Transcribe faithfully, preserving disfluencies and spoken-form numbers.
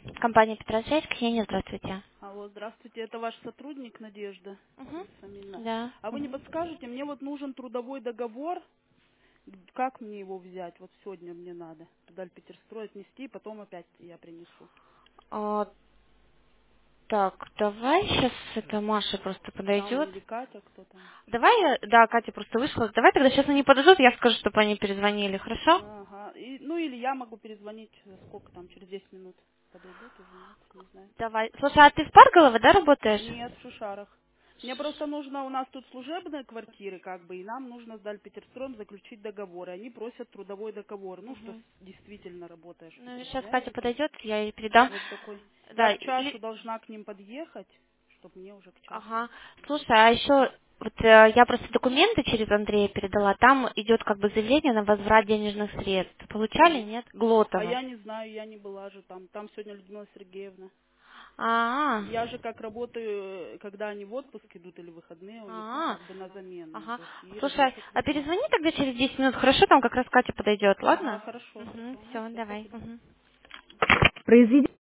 Компания Петросвязь, Ксения, здравствуйте. Алло, здравствуйте, это ваш сотрудник Надежда Угу. Самина. Да. А вы не Угу. подскажете, мне вот нужен трудовой договор, как мне его взять? Вот сегодня мне надо туда Петерстрой отнести, потом опять я принесу. А, так, давай сейчас это Маша просто Там подойдет. или Катя, кто там? Давай, я- да, Катя просто вышла. Давай тогда сейчас они подойдут, я скажу, чтобы они перезвонили, хорошо? Ага, и, ну или я могу перезвонить, э, сколько там, через десять минут подойдут уже, нет, не знаю. Давай. Слушай, а ты в Парголово, да, работаешь? Нет, в Шушарах. Мне просто нужно, у нас тут служебные квартиры, как бы, и нам нужно с Дальпетерстром заключить договор. И они просят трудовой договор, ну, что с- Угу. действительно работаешь в Ну, сейчас Катя предприятии. подойдет, я ей передам. Вот такой. Я Да, к часу или... должна к ним подъехать, чтобы мне уже к часу. Ага. Слушай, а еще вот э, я просто документы через Андрея передала, там идет как бы заявление на возврат денежных средств. Получали, М. нет? А Глотова. я не знаю, я не была же там. Там сегодня Людмила Сергеевна. А, Я же как работаю, э, когда они в отпуск идут или выходные у них, ну, а, как бы на замену. ага. То есть и Слушай, разрешат а Людмила. перезвони тогда через десять минут, хорошо? Там как раз Катя подойдет, Ага, ладно? хорошо, Угу, хорошо. Ну, все, все, давай. спасибо. Угу. Произведение.